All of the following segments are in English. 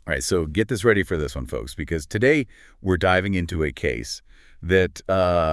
All right, so get this ready for this one, folks, because today we're diving into a case that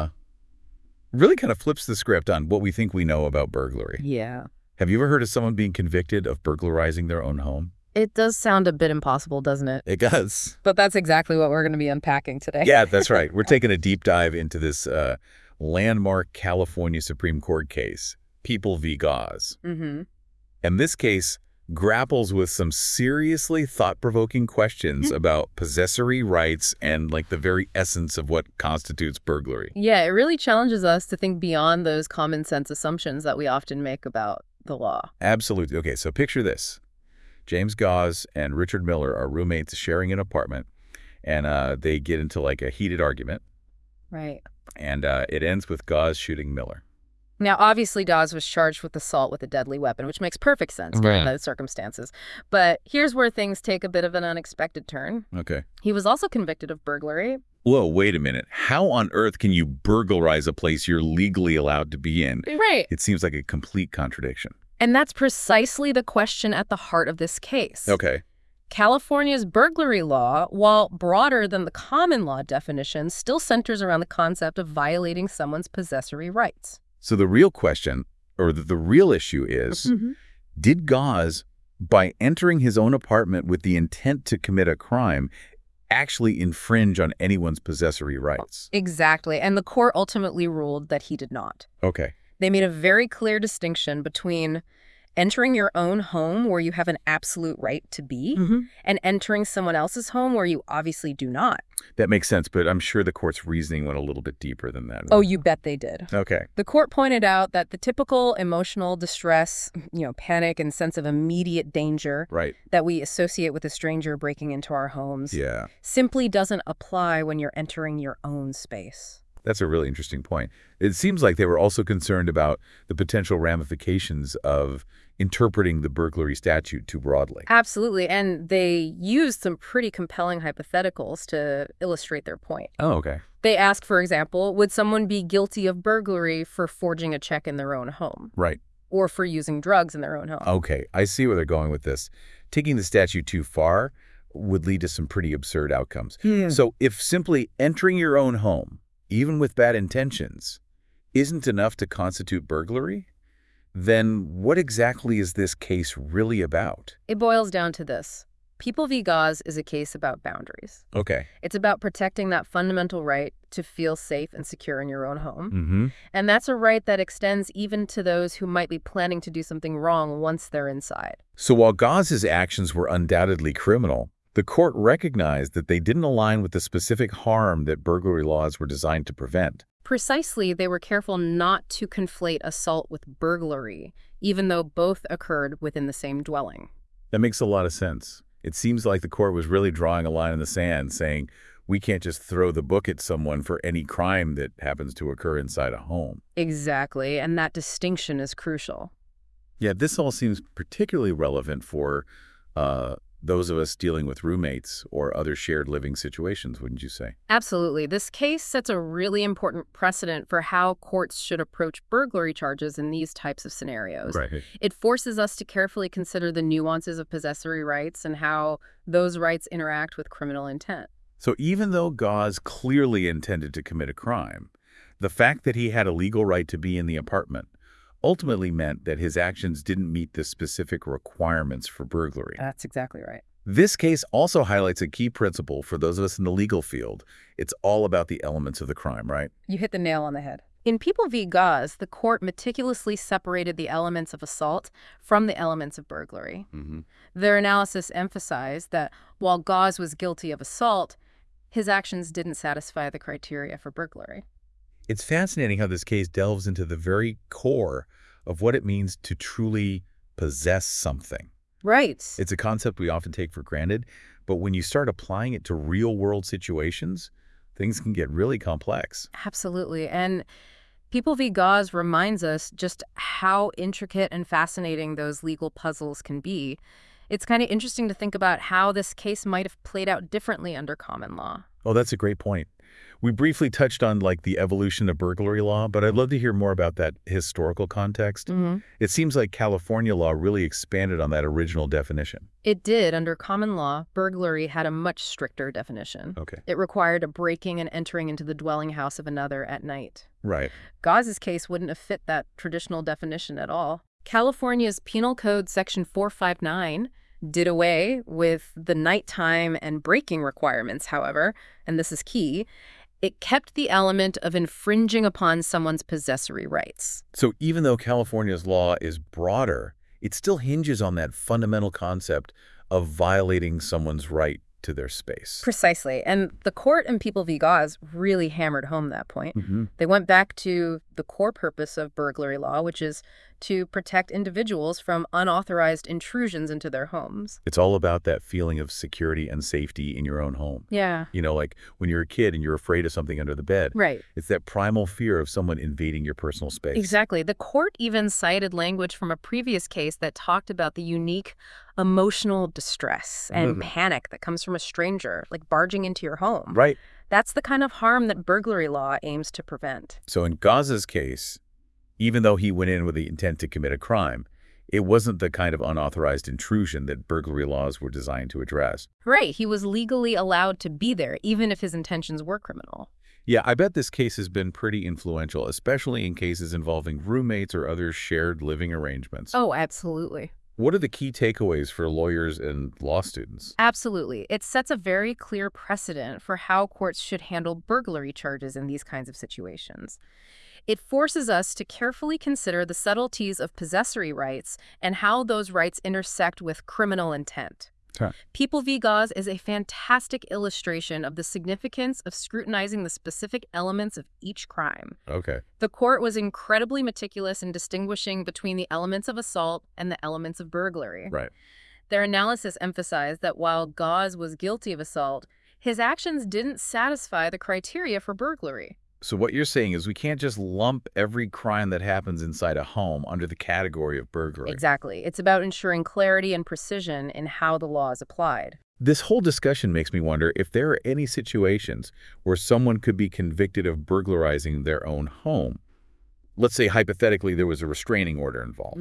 really kind of flips the script on what we think we know about burglary. Yeah. Have you ever heard of someone being convicted of burglarizing their own home? It does sound a bit impossible, doesn't it? It does. But that's exactly what we're going to be unpacking today. Yeah, that's right. We're taking a deep dive into this landmark California Supreme Court case, People v. Gause. Mm-hmm. And this case grapples with some seriously thought-provoking questions about possessory rights and like the very essence of what constitutes burglary. Yeah, it really challenges us to think beyond those common sense assumptions that we often make about the law. Absolutely. Okay, so picture this. James Gause and Richard Miller are roommates sharing an apartment, and they get into like a heated argument, Right. and it ends with Gause shooting Miller. Now, obviously, Dawes was charged with assault with a deadly weapon, which makes perfect sense given those circumstances. But here's where things take a bit of an unexpected turn. Okay. He was also convicted of burglary. Whoa, wait a minute. How on earth can you burglarize a place you're legally allowed to be in? Right. It seems like a complete contradiction. And that's precisely the question at the heart of this case. Okay. California's burglary law, while broader than the common law definition, still centers around the concept of violating someone's possessory rights. So the real question, or the real issue is, did Gause, by entering his own apartment with the intent to commit a crime, actually infringe on anyone's possessory rights? Exactly. And the court ultimately ruled that he did not. Okay. They made a very clear distinction between entering your own home where you have an absolute right to be and entering someone else's home where you obviously do not. That makes sense, but I'm sure the court's reasoning went a little bit deeper than that. Oh, you bet they did. Okay. The court pointed out that the typical emotional distress, panic and sense of immediate danger that we associate with a stranger breaking into our homes simply doesn't apply when you're entering your own space. That's a really interesting point. It seems like they were also concerned about the potential ramifications of interpreting the burglary statute too broadly. Absolutely. And they used some pretty compelling hypotheticals to illustrate their point. Oh, okay. They asked, for example, would someone be guilty of burglary for forging a check in their own home? Right. Or for using drugs in their own home? Okay, I see where they're going with this. Taking the statute too far would lead to some pretty absurd outcomes. So if simply entering your own home, even with bad intentions, isn't enough to constitute burglary, then what exactly is this case really about? It boils down to this. People v. Gause is a case about boundaries. Okay. It's about protecting that fundamental right to feel safe and secure in your own home. And that's a right that extends even to those who might be planning to do something wrong once they're inside. So while Gause's actions were undoubtedly criminal, the court recognized that they didn't align with the specific harm that burglary laws were designed to prevent. Precisely, they were careful not to conflate assault with burglary, even though both occurred within the same dwelling. That makes a lot of sense. It seems like the court was really drawing a line in the sand, saying, we can't just throw the book at someone for any crime that happens to occur inside a home. Exactly, and that distinction is crucial. Yeah, this all seems particularly relevant for those of us dealing with roommates or other shared living situations, wouldn't you say? Absolutely. This case sets a really important precedent for how courts should approach burglary charges in these types of scenarios. Right. It forces us to carefully consider the nuances of possessory rights and how those rights interact with criminal intent. So even though Gause clearly intended to commit a crime, the fact that he had a legal right to be in the apartment ultimately meant that his actions didn't meet the specific requirements for burglary. That's exactly right. This case also highlights a key principle for those of us in the legal field. It's all about the elements of the crime, right? You hit the nail on the head. In People v. Gause, the court meticulously separated the elements of assault from the elements of burglary. Their analysis emphasized that while Gause was guilty of assault, his actions didn't satisfy the criteria for burglary. It's fascinating how this case delves into the very core of what it means to truly possess something. Right. It's a concept we often take for granted, but when you start applying it to real-world situations, things can get really complex. Absolutely. And People v. Gause reminds us just how intricate and fascinating those legal puzzles can be. It's kind of interesting to think about how this case might have played out differently under common law. Oh, that's a great point. We briefly touched on like the evolution of burglary law, but I'd love to hear more about that historical context. It seems like California law really expanded on that original definition. It did. Under common law, burglary had a much stricter definition. Okay. It required a breaking and entering into the dwelling house of another at night. Right. Gauze's case wouldn't have fit that traditional definition at all. California's Penal Code Section 459 did away with the nighttime and breaking requirements, however, and this is key. It kept the element of infringing upon someone's possessory rights. So even though California's law is broader, it still hinges on that fundamental concept of violating someone's right to their space. Precisely. And the court in People v. Gauze really hammered home that point. They went back to the core purpose of burglary law, which is to protect individuals from unauthorized intrusions into their homes. It's all about that feeling of security and safety in your own home. Yeah. You know, like when you're a kid and you're afraid of something under the bed. Right. It's that primal fear of someone invading your personal space. Exactly. The court even cited language from a previous case that talked about the unique emotional distress and panic that comes from a stranger, like barging into your home. Right. That's the kind of harm that burglary law aims to prevent. So in Gauze's case, even though he went in with the intent to commit a crime, it wasn't the kind of unauthorized intrusion that burglary laws were designed to address. Right. He was legally allowed to be there, even if his intentions were criminal. Yeah, I bet this case has been pretty influential, especially in cases involving roommates or other shared living arrangements. Oh, absolutely. What are the key takeaways for lawyers and law students? Absolutely. It sets a very clear precedent for how courts should handle burglary charges in these kinds of situations. It forces us to carefully consider the subtleties of possessory rights and how those rights intersect with criminal intent. Huh. People v. Gauze is a fantastic illustration of the significance of scrutinizing the specific elements of each crime. Okay. The court was incredibly meticulous in distinguishing between the elements of assault and the elements of burglary. Right. Their analysis emphasized that while Gauze was guilty of assault, his actions didn't satisfy the criteria for burglary. So what you're saying is we can't just lump every crime that happens inside a home under the category of burglary. Exactly. It's about ensuring clarity and precision in how the law is applied. This whole discussion makes me wonder if there are any situations where someone could be convicted of burglarizing their own home. Let's say hypothetically there was a restraining order involved.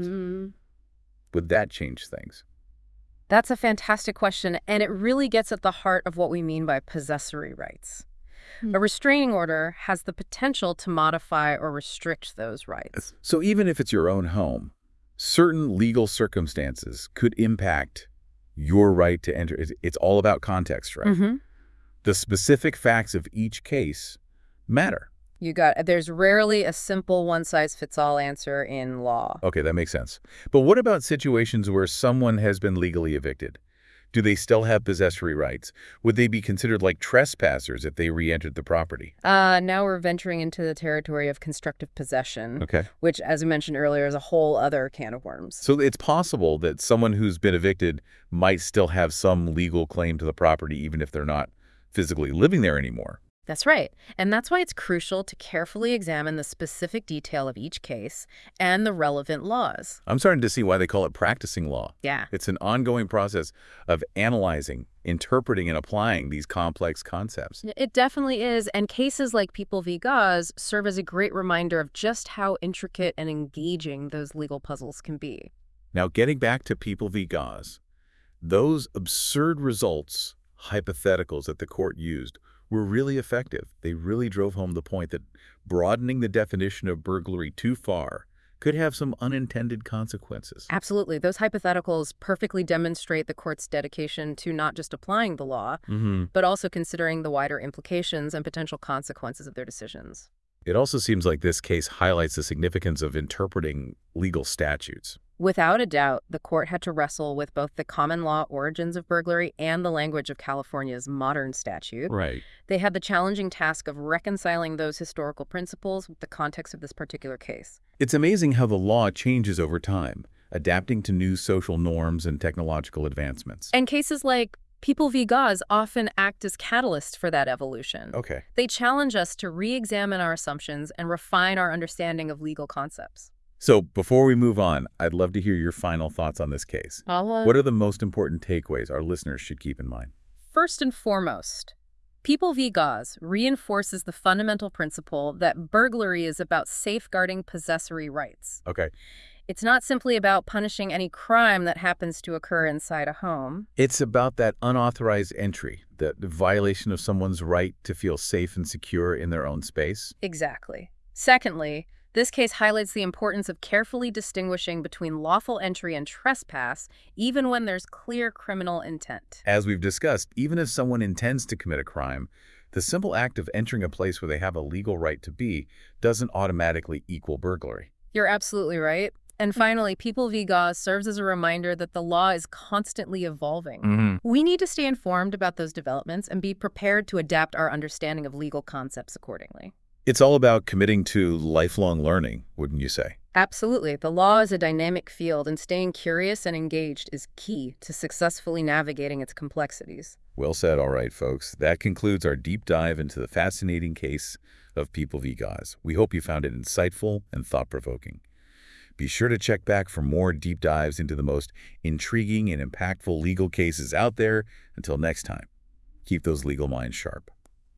Would that change things? That's a fantastic question, and it really gets at the heart of what we mean by possessory rights. A restraining order has the potential to modify or restrict those rights. So even if it's your own home, certain legal circumstances could impact your right to enter. It's all about context, right? The specific facts of each case matter. There's rarely a simple one-size-fits-all answer in law. Okay, that makes sense. But what about situations where someone has been legally evicted? Do they still have possessory rights? Would they be considered like trespassers if they re-entered the property? Now we're venturing into the territory of constructive possession, Okay. which, as I mentioned earlier, is a whole other can of worms. So it's possible that someone who's been evicted might still have some legal claim to the property even if they're not physically living there anymore. That's right. And that's why it's crucial to carefully examine the specific detail of each case and the relevant laws. I'm starting to see why they call it practicing law. Yeah. It's an ongoing process of analyzing, interpreting, and applying these complex concepts. It definitely is. And cases like People v. Gauze serve as a great reminder of just how intricate and engaging those legal puzzles can be. Now, getting back to People v. Gauze, those absurd results, hypotheticals that the court used, were really effective. They really drove home the point that broadening the definition of burglary too far could have some unintended consequences. Absolutely. Those hypotheticals perfectly demonstrate the court's dedication to not just applying the law, but also considering the wider implications and potential consequences of their decisions. It also seems like this case highlights the significance of interpreting legal statutes. Without a doubt, the court had to wrestle with both the common law origins of burglary and the language of California's modern statute. Right. They had the challenging task of reconciling those historical principles with the context of this particular case. It's amazing how the law changes over time, adapting to new social norms and technological advancements. And cases like People v. Gauze often act as catalysts for that evolution. Okay. They challenge us to re-examine our assumptions and refine our understanding of legal concepts. So before we move on, I'd love to hear your final thoughts on this case. What are the most important takeaways our listeners should keep in mind? First and foremost, People v. Gauze reinforces the fundamental principle that burglary is about safeguarding possessory rights. Okay. It's not simply about punishing any crime that happens to occur inside a home. It's about that unauthorized entry, the violation of someone's right to feel safe and secure in their own space. Exactly. Secondly, this case highlights the importance of carefully distinguishing between lawful entry and trespass, even when there's clear criminal intent. As we've discussed, even if someone intends to commit a crime, the simple act of entering a place where they have a legal right to be doesn't automatically equal burglary. You're absolutely right. And finally, People v. Gauze serves as a reminder that the law is constantly evolving. We need to stay informed about those developments and be prepared to adapt our understanding of legal concepts accordingly. It's all about committing to lifelong learning, wouldn't you say? Absolutely. The law is a dynamic field, and staying curious and engaged is key to successfully navigating its complexities. Well said. All right, folks. That concludes our deep dive into the fascinating case of People v. Gauze. We hope you found it insightful and thought-provoking. Be sure to check back for more deep dives into the most intriguing and impactful legal cases out there. Until next time, keep those legal minds sharp.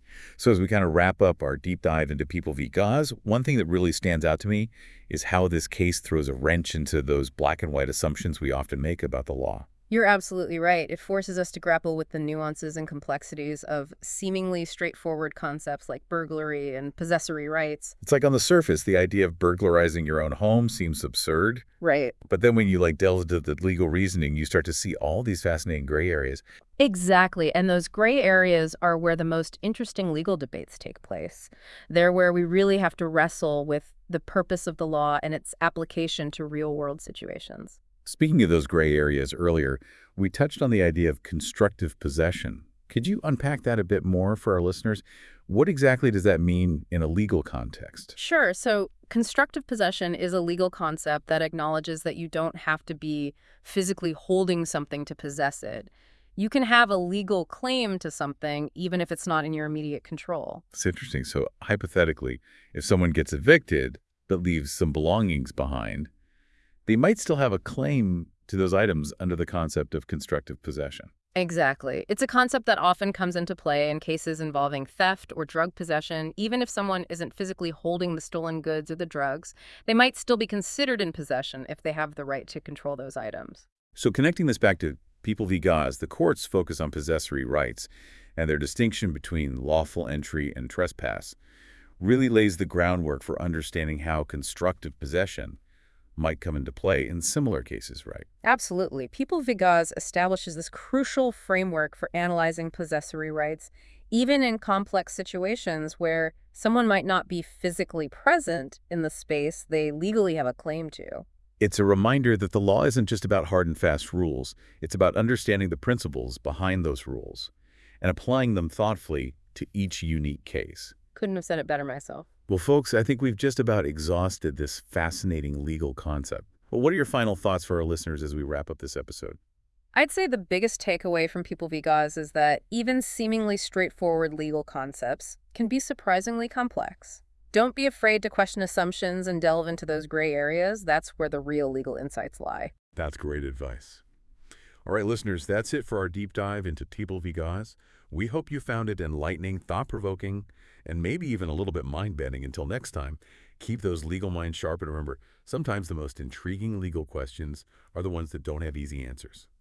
So as we kind of wrap up our deep dive into People v. Gauze, one thing that really stands out to me is how this case throws a wrench into those black and white assumptions we often make about the law. You're absolutely right. It forces us to grapple with the nuances and complexities of seemingly straightforward concepts like burglary and possessory rights. It's like on the surface, the idea of burglarizing your own home seems absurd. Right. But then when you delve into the legal reasoning, you start to see all these fascinating gray areas. Exactly. And those gray areas are where the most interesting legal debates take place. They're where we really have to wrestle with the purpose of the law and its application to real-world situations. Speaking of those gray areas earlier, we touched on the idea of constructive possession. Could you unpack that a bit more for our listeners? What exactly does that mean in a legal context? Sure. So constructive possession is a legal concept that acknowledges that you don't have to be physically holding something to possess it. You can have a legal claim to something even if it's not in your immediate control. It's interesting. So hypothetically, if someone gets evicted but leaves some belongings behind, they might still have a claim to those items under the concept of constructive possession. Exactly. It's a concept that often comes into play in cases involving theft or drug possession. Even if someone isn't physically holding the stolen goods or the drugs, they might still be considered in possession if they have the right to control those items. So connecting this back to People v. Gauze, the courts focus on possessory rights, and their distinction between lawful entry and trespass really lays the groundwork for understanding how constructive possession might come into play in similar cases, right? Absolutely. People v. Gauze establishes this crucial framework for analyzing possessory rights, even in complex situations where someone might not be physically present in the space they legally have a claim to. It's a reminder that the law isn't just about hard and fast rules. It's about understanding the principles behind those rules and applying them thoughtfully to each unique case. Couldn't have said it better myself. Well, folks, I think we've just about exhausted this fascinating legal concept. Well, what are your final thoughts for our listeners as we wrap up this episode? I'd say the biggest takeaway from People v. Gauze is that even seemingly straightforward legal concepts can be surprisingly complex. Don't be afraid to question assumptions and delve into those gray areas. That's where the real legal insights lie. That's great advice. All right, listeners, that's it for our deep dive into People v. Gauze. We hope you found it enlightening, thought-provoking, and maybe even a little bit mind-bending. Until next time, keep those legal minds sharp, and remember, sometimes the most intriguing legal questions are the ones that don't have easy answers.